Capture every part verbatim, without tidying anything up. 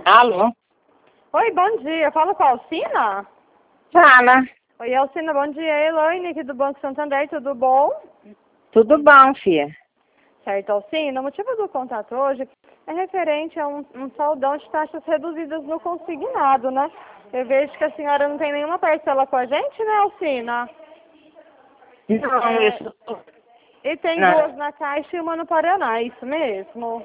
Alô? Oi, bom dia. Fala com a Alcina? Fala. Oi, Alcina, bom dia. Elaine aqui do Banco Santander, tudo bom? Tudo bom, filha? Certo, Alcina. O motivo do contato hoje é referente a um, um saldão de taxas reduzidas no consignado, né? Eu vejo que a senhora não tem nenhuma parcela com a gente, né, Alcina? Não, É, isso... e tem Não. duas na Caixa e uma no Paraná, é isso mesmo?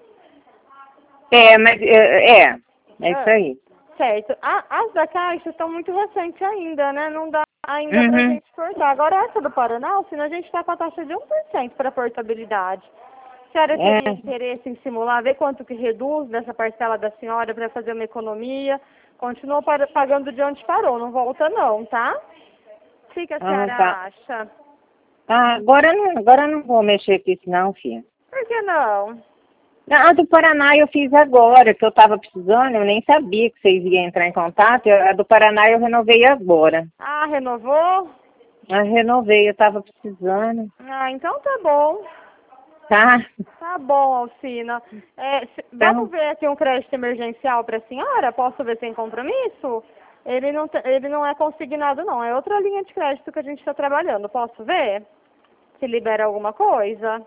É, mas... É, é, é isso Ah, aí. certo. A- as da Caixa estão muito recentes ainda, né? Não dá ainda pra Uhum. gente cortar. Agora essa do Paraná, Alcina, a gente está com a taxa de um por cento para portabilidade. A senhora teria É. interesse em simular, ver quanto que reduz dessa parcela da senhora para fazer uma economia? Continua para- pagando de onde parou, não volta não, tá? O que, que a Ah, senhora tá. acha? Ah, agora não, agora não vou mexer com isso não, filha. Por que não? A do Paraná eu fiz agora, que eu estava precisando, eu nem sabia que vocês iam entrar em contato. A do Paraná eu renovei agora. Ah, renovou? Eu renovei, eu estava precisando. Ah, então tá bom. Tá? Tá bom, Alcina. É, se- Então, vamos ver aqui um crédito emergencial para a senhora? Posso ver sem compromisso? Ele não, te- ele não é consignado, não. É outra linha de crédito que a gente está trabalhando. Posso ver? Se libera alguma coisa?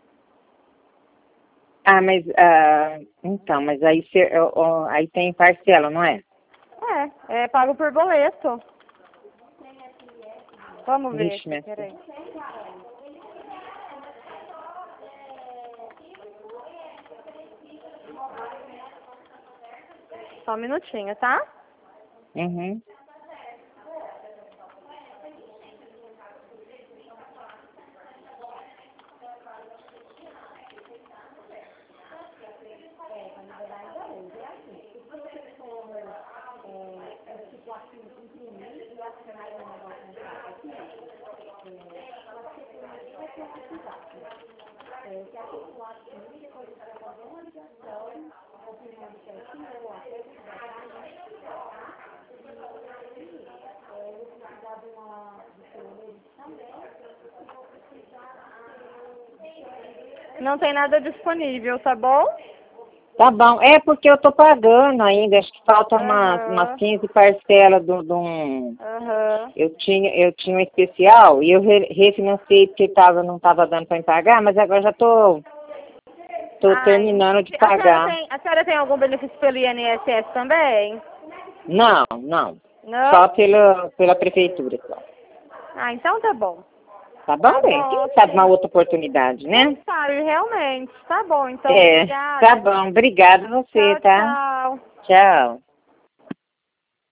ah, mas... Ah, então, mas aí, cê- ó, ó, aí tem parcela, não é? É, é pago por boleto. Vamos ver Vixe, aqui, minha filha. peraí. Só um minutinho, tá? Uhum. Não tem nada disponível, tá bom? Tá bom. É porque eu tô pagando ainda. Acho que falta umas, umas Aham, quinze parcelas do, do um. aham. Eu tinha, eu tinha um especial e eu re, refinanciei porque tava, não estava dando para pagar, mas agora já tô, tô Ai, terminando de a senhora pagar. tem, a senhora tem algum benefício pelo I N S S também? Não, não. Não? Só pela, pela prefeitura. Só. Ah, então tá bom. Tá bom, Tá bem? bom, Quem sabe uma sim. outra oportunidade, né? Quem sabe, realmente. Tá bom, então, É, tá obrigada. bom. Obrigada a você, Tchau, tá? tchau. Tchau.